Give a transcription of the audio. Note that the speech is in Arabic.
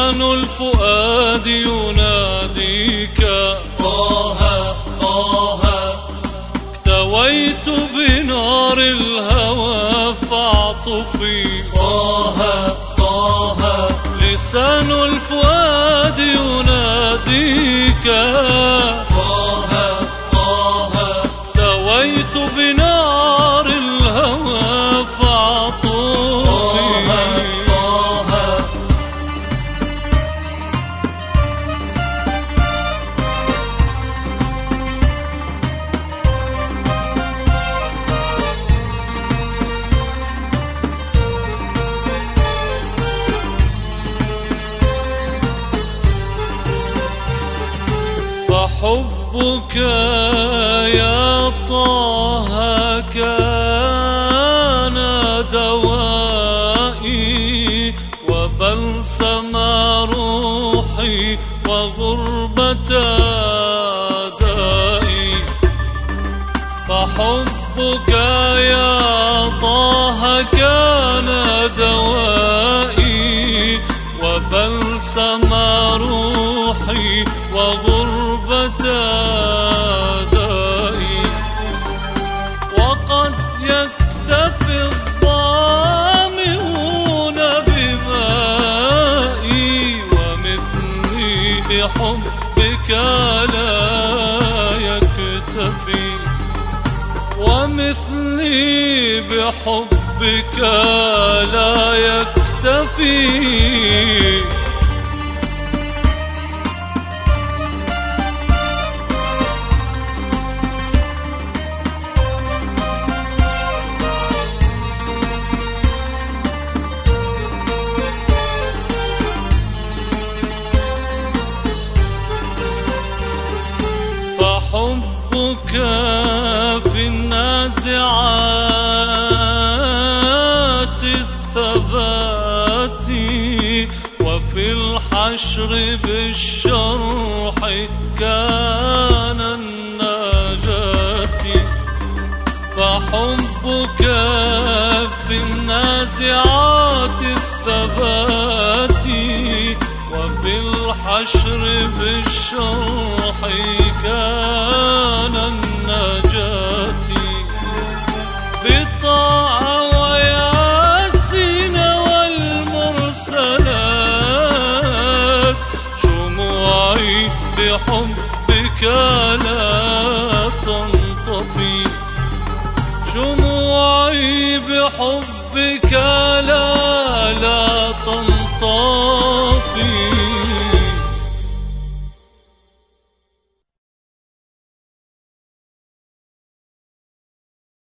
لسان الفؤاد يناديك طه طه. اكتويت بنار الهوى فاعطفي طه طه. لسان الفؤاد يناديك طه طه. اكتويت بنار الهوى فاعطفي فحبك يا طه كان دوائي وبلسم روحي وغربة دائي. فحبك يا طه كان دوائي وبلسم روحي وغربة دائي. وقد يكتفي الظامئون بمائي ومثلي بحبك لا يكتفي. ومثلي بحبك لا يكتفي. فحبك في النازعات الثبات وفي الحشر بالشرح كان النجاة. فحبك في النازعات الثبات وفي الحشر بالشرح كان النجاة. بالطاعة وياسين والمرسلات شموعي بحبك لا تنطفي. شموعي بحبك لا تنطفي.